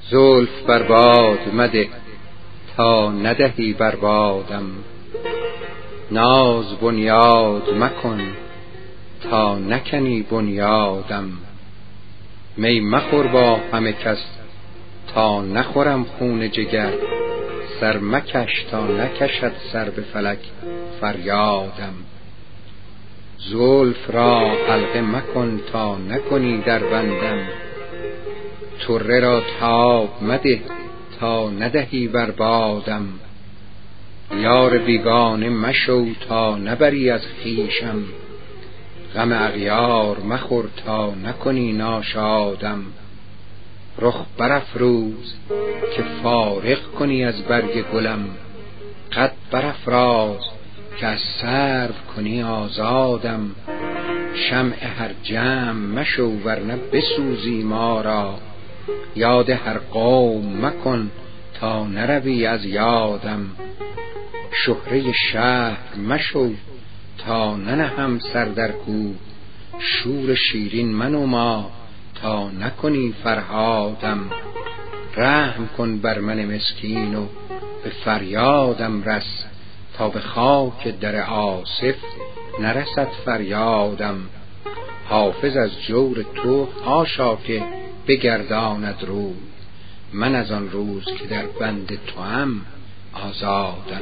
زلف بر باد مده تا ندهی بر بادم، ناز بنیاد مکن تا نکنی بنیادم. می مخور با همه کس تا نخورم خون جگر، سر مکش تا نکشد سر به فلک فریادم. زلف را حلقه مکن تا نکنی در بندم، طره را تاب مده تا ندهی بر بادم. یار بیگانه مشو تا نبری از خویشم، غم اغیار مخور تا نکنی ناشادم. رخ برافروز که فارغ کنی از برگ گلم، قد برافراز که از سرو کنی آزادم. شمع هر جمع مشو ورنه بسوزی ما را، یاد هر قوم مکن تا نروی از یادم. شهره شهر مشو تا ننهم سر در کوه، شور شیرین منما تا نکنی فرهادم. رحم کن بر من مسکین و به فریادم رس، تا به خاک در آصف نرسد فریادم. حافظ از جور تو حاشا که بگرداند روی، من از آن روز که در بند توام آزادم.